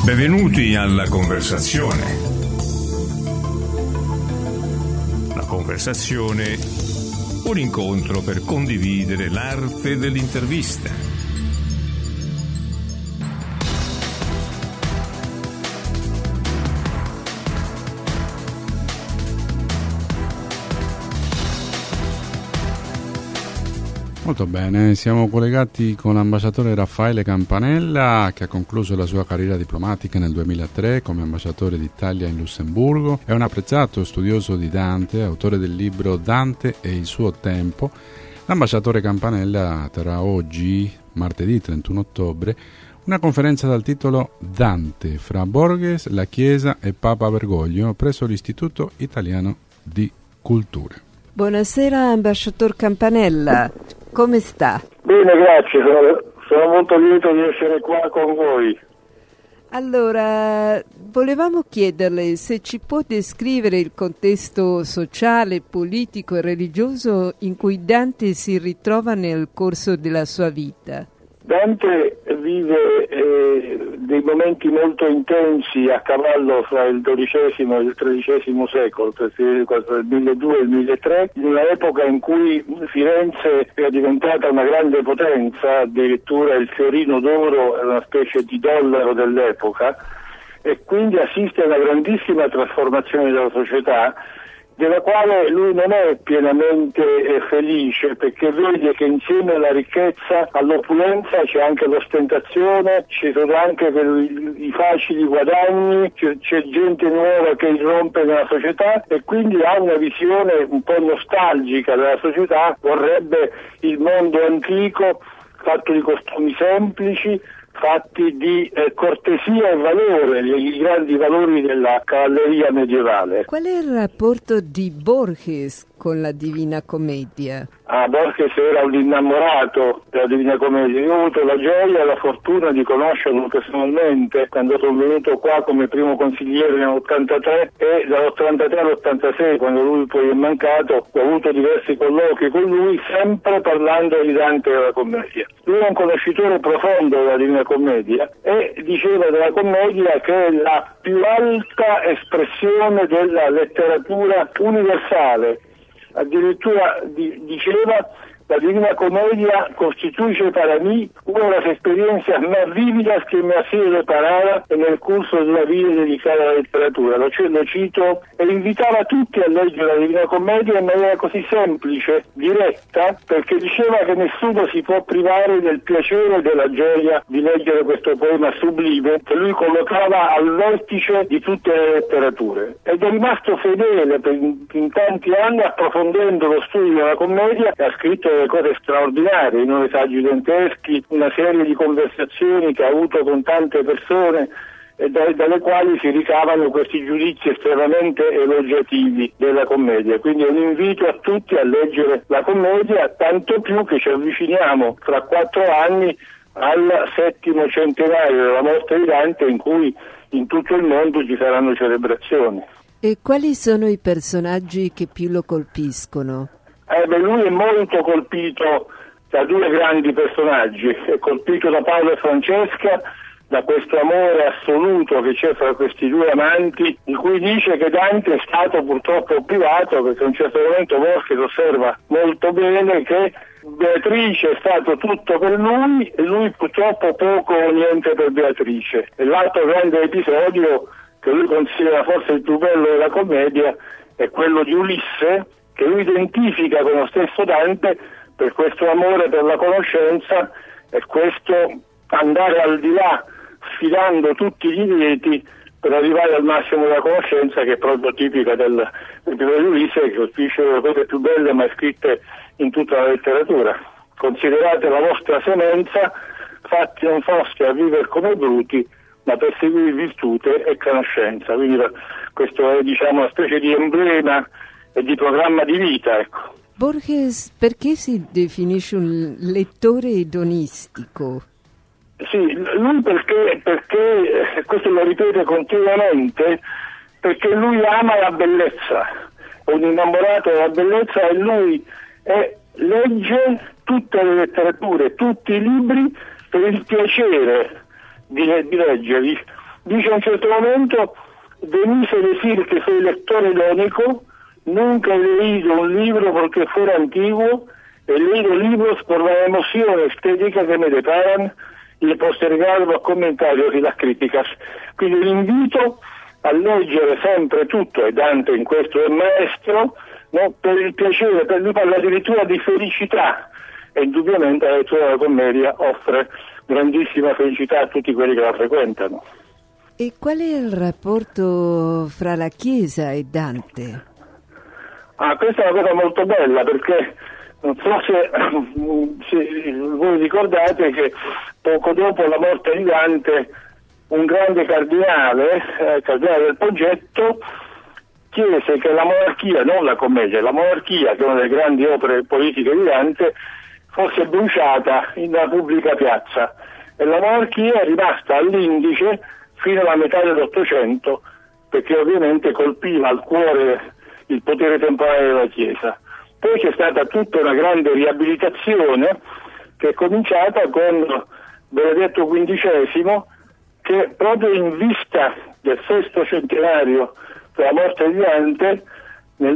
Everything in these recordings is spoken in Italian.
Benvenuti alla conversazione. La conversazione, un incontro per condividere l'arte dell'intervista. Molto bene, siamo collegati con l'ambasciatore Raffaele Campanella, che ha concluso la sua carriera diplomatica nel 2003 come ambasciatore d'Italia in Lussemburgo. È un apprezzato studioso di Dante, autore del libro Dante e il suo tempo. L'ambasciatore Campanella terrà oggi, martedì 31 ottobre, una conferenza dal titolo Dante, fra Borges, la Chiesa e Papa Bergoglio, presso l'Istituto Italiano di Culture. Buonasera, ambasciatore Campanella. Come sta? Bene, grazie, sono molto lieto di essere qua con voi. Allora, volevamo chiederle se ci può descrivere il contesto sociale, politico e religioso in cui Dante si ritrova nel corso della sua vita. Dante vive dei momenti molto intensi a cavallo fra il XII e il XIII secolo, tra il 1200 e il 1003, in un'epoca in cui Firenze era diventata una grande potenza, addirittura il fiorino d'oro era una specie di dollaro dell'epoca, e quindi assiste a una grandissima trasformazione della società, della quale lui non è pienamente felice, perché vede che insieme alla ricchezza, all'opulenza c'è anche l'ostentazione, ci sono anche i facili guadagni, c'è gente nuova che irrompe nella società, e quindi ha una visione un po' nostalgica della società, vorrebbe il mondo antico fatto di costumi semplici, fatti di cortesia e valore, i grandi valori della cavalleria medievale. Qual è il rapporto di Borges con la Divina Commedia? Borges era un innamorato della Divina Commedia. Io ho avuto la gioia e la fortuna di conoscerlo personalmente quando sono venuto qua come primo consigliere nell'83, e dall'83 all'86, quando lui poi è mancato, ho avuto diversi colloqui con lui, sempre parlando di Dante e della Commedia. Lui è un conoscitore profondo della Divina Commedia e diceva della Commedia che è la più alta espressione della letteratura universale. Addirittura diceva: la Divina Comedia costituisce para mí una de las experiencias más vívidas que me ha sido reparada en el curso de una vida dedicata alla letteratura. Lo cito, e invitava tutti a leggere la Divina Commedia in maniera così semplice, diretta, perché diceva che nessuno si può privare del piacere e della gioia di leggere questo poema sublime che lui collocava al vertice di tutte le letterature. Ed è rimasto fedele in tanti anni, approfondendo lo studio della commedia, e ha scritto cose straordinarie, i 9 saggi danteschi, una serie di conversazioni che ha avuto con tante persone e dalle quali si ricavano questi giudizi estremamente elogiativi della commedia. Quindi è un invito a tutti a leggere la commedia, tanto più che ci avviciniamo fra 4 anni al 7° centenario della morte di Dante, in cui in tutto il mondo ci saranno celebrazioni. E quali sono i personaggi che più lo colpiscono? Lui è molto colpito da 2 grandi personaggi, è colpito da Paolo e Francesca, da questo amore assoluto che c'è fra questi 2 amanti, di cui dice che Dante è stato purtroppo privato, perché a un certo momento Borges osserva molto bene che Beatrice è stato tutto per lui e lui purtroppo poco o niente per Beatrice. E l'altro grande episodio che lui considera forse il più bello della commedia è quello di Ulisse, che lui identifica con lo stesso Dante per questo amore per la conoscenza e questo andare al di là, sfidando tutti gli lieti per arrivare al massimo della conoscenza, che è proprio tipica dell'episodio di Ulisse, che costituisce una delle cose più belle mai scritte in tutta la letteratura. Considerate la vostra semenza, fatti non foste a vivere come bruti, ma per seguire virtute e conoscenza. Quindi questo è, una specie di emblema e di programma di vita, ecco. Borges perché si definisce un lettore edonistico? Sì, lui perché questo lo ripete continuamente, perché lui ama la bellezza, è un innamorato della bellezza, e lui legge tutte le letterature, tutti i libri per il piacere di leggerli, Dice a un certo momento: «Denise decir que soy lector irónico, nunca he leído un libro porque fuera antiguo, he leído libros por la emoción estética que me deparan y he postergado los comentarios y las críticas». Quindi l'invito a leggere sempre tutto, e Dante in questo è maestro, no? Per il piacere, per lui parla addirittura di felicità, e indubbiamente la lettura della commedia offre grandissima felicità a tutti quelli che la frequentano. E qual è il rapporto fra la Chiesa e Dante? Questa è una cosa molto bella, perché non so se voi ricordate che poco dopo la morte di Dante un grande cardinale del Poggetto, chiese che la monarchia, non la commedia, la monarchia, che è una delle grandi opere politiche di Dante, fosse bruciata nella pubblica piazza, e la monarchia è rimasta all'indice fino alla metà dell'Ottocento, perché ovviamente colpiva al cuore il potere temporale della Chiesa. Poi c'è stata tutta una grande riabilitazione che è cominciata con Benedetto XV, che proprio in vista del 6° centenario della morte di Dante, nel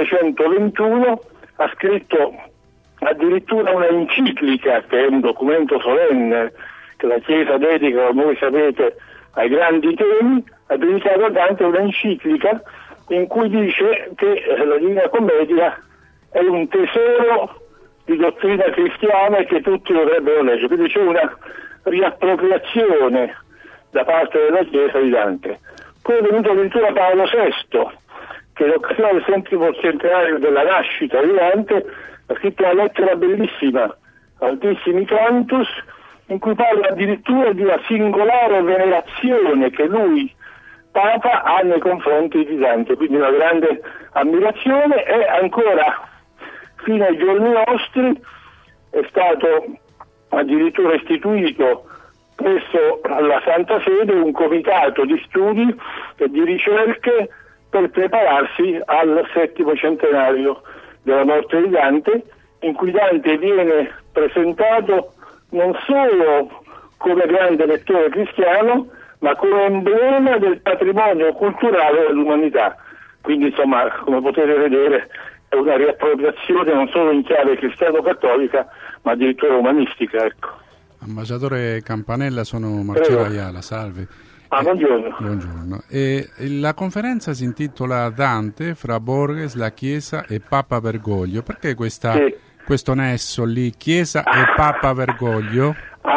1921 ha scritto addirittura una enciclica, che è un documento solenne che la Chiesa dedica, come voi sapete, ai grandi temi. Ha dedicato a Dante un'enciclica in cui dice che la Divina Commedia è un tesoro di dottrina cristiana e che tutti dovrebbero leggere. Quindi c'è una riappropriazione da parte della Chiesa di Dante. Poi è venuto addirittura Paolo VI, che in occasione del 1° centenario della nascita di Dante ha scritto una lettera bellissima, Altissimi Cantus, in cui parla addirittura di una singolare venerazione che lui, Papa, ha nei confronti di Dante, quindi una grande ammirazione. E ancora fino ai giorni nostri è stato addirittura istituito presso la Santa Sede un comitato di studi e di ricerche per prepararsi al 7° centenario della morte di Dante, in cui Dante viene presentato non solo come grande lettore cristiano, ma come emblema del patrimonio culturale dell'umanità. Quindi, insomma, come potete vedere, è una riappropriazione non solo in chiave cristiano-cattolica, ma addirittura umanistica, ecco. Ambasciatore Campanella, sono Marcello Ayala, salve. Buongiorno. Buongiorno. La conferenza si intitola Dante fra Borges, la Chiesa e Papa Bergoglio. Perché questo nesso lì, Chiesa e Papa Bergoglio?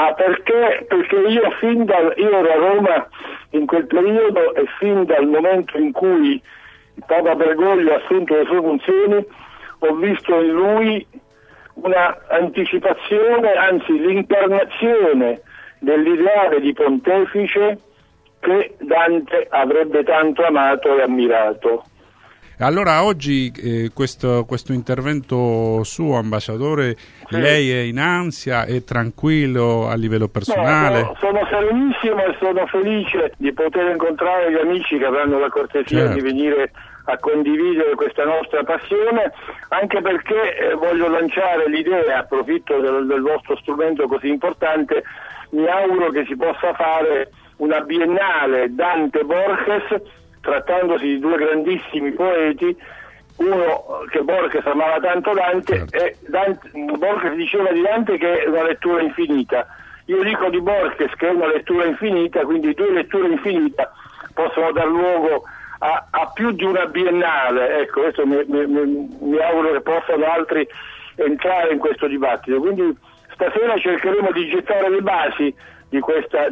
Perché io ero a Roma in quel periodo, e fin dal momento in cui il Papa Bergoglio ha assunto le sue funzioni ho visto in lui una anticipazione, anzi l'incarnazione dell'ideale di pontefice che Dante avrebbe tanto amato e ammirato. Allora oggi questo intervento suo, ambasciatore, sì. Lei è in ansia, è tranquillo a livello personale? No, sono serenissimo e sono felice di poter incontrare gli amici che avranno la cortesia di venire a condividere questa nostra passione, anche perché voglio lanciare l'idea, approfitto del vostro strumento così importante, mi auguro che si possa fare una biennale Dante-Borges, trattandosi di due grandissimi poeti, uno che Borges amava tanto Dante, certo. E Borges diceva di Dante che è una lettura infinita. Io dico di Borges che è una lettura infinita, quindi due letture infinite possono dar luogo a più di una biennale. Ecco, questo mi auguro che possano altri entrare in questo dibattito. Quindi stasera cercheremo di gettare le basi di questa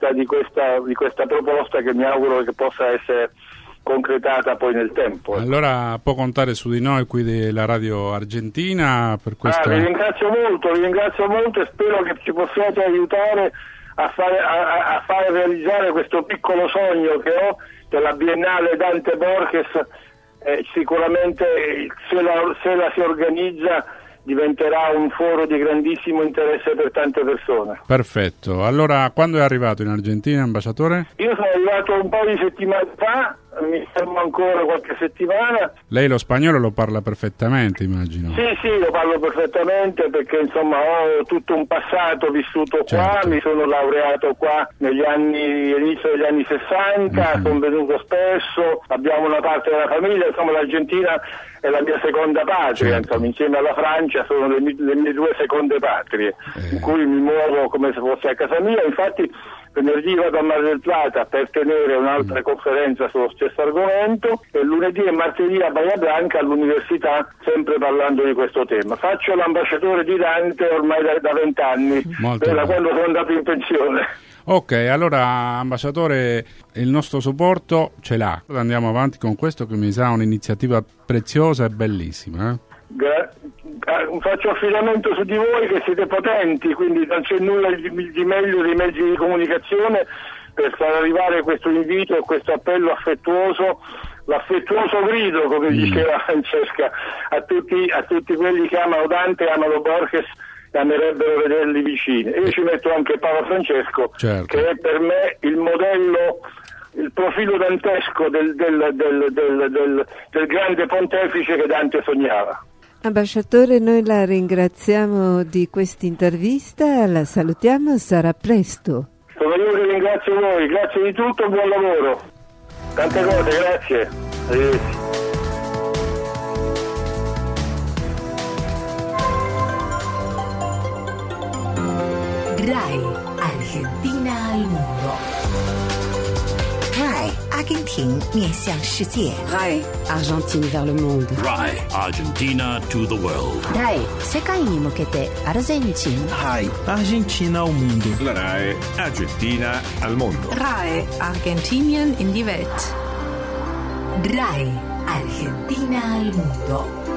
proposta, che mi auguro che possa essere concretata poi nel tempo. Allora può contare su di noi qui della Radio Argentina per questo. Vi ringrazio molto e spero che ci possiate aiutare a fare realizzare questo piccolo sogno che ho della Biennale Dante Borges. Sicuramente se la si organizza diventerà un foro di grandissimo interesse per tante persone. Perfetto. Allora, quando è arrivato in Argentina, ambasciatore? Io sono arrivato un po' di settimane fa, mi fermo ancora qualche settimana. Lei lo spagnolo lo parla perfettamente, immagino. Sì, lo parlo perfettamente perché insomma ho tutto un passato vissuto qua, mi sono laureato qua all'inizio degli anni 60, sono venuto spesso, abbiamo una parte della famiglia, insomma l'Argentina è la mia seconda patria, insomma, insieme alla Francia sono le mie due seconde patrie, in cui mi muovo come se fosse a casa mia. Infatti venerdì vado a Mar del Plata per tenere un'altra conferenza sullo stesso argomento e lunedì e martedì a Bahia Blanca all'università, sempre parlando di questo tema. Faccio l'ambasciatore di Dante ormai da 20 anni, da quando sono andato in pensione. Ok, allora ambasciatore, il nostro supporto ce l'ha. Andiamo avanti con questo che mi sa un'iniziativa preziosa e bellissima. Faccio affidamento su di voi che siete potenti, quindi non c'è nulla di meglio dei mezzi di comunicazione per far arrivare questo invito e questo appello affettuoso, l'affettuoso grido, come diceva Francesca, a tutti quelli che amano Dante e amano Borges e amerebbero vederli vicini. E io ci metto anche Papa Francesco, che è per me il modello, il profilo dantesco del grande pontefice che Dante sognava. Ambasciatore, noi la ringraziamo di questa intervista, la salutiamo, sarà presto. Sono io che ringrazio voi, grazie di tutto, buon lavoro. Tante cose, grazie. Arrivederci. RAI Argentina al mondo. RAI 阿根廷面向世界。 RAI Argentine vers le monde. RAI Argentina to the world. RAI 世界に向けてアルゼンチン。 RAI Argentina al mondo. La RAI Argentina al mondo. RAI Argentinien in die Welt. RAI Argentina al mondo.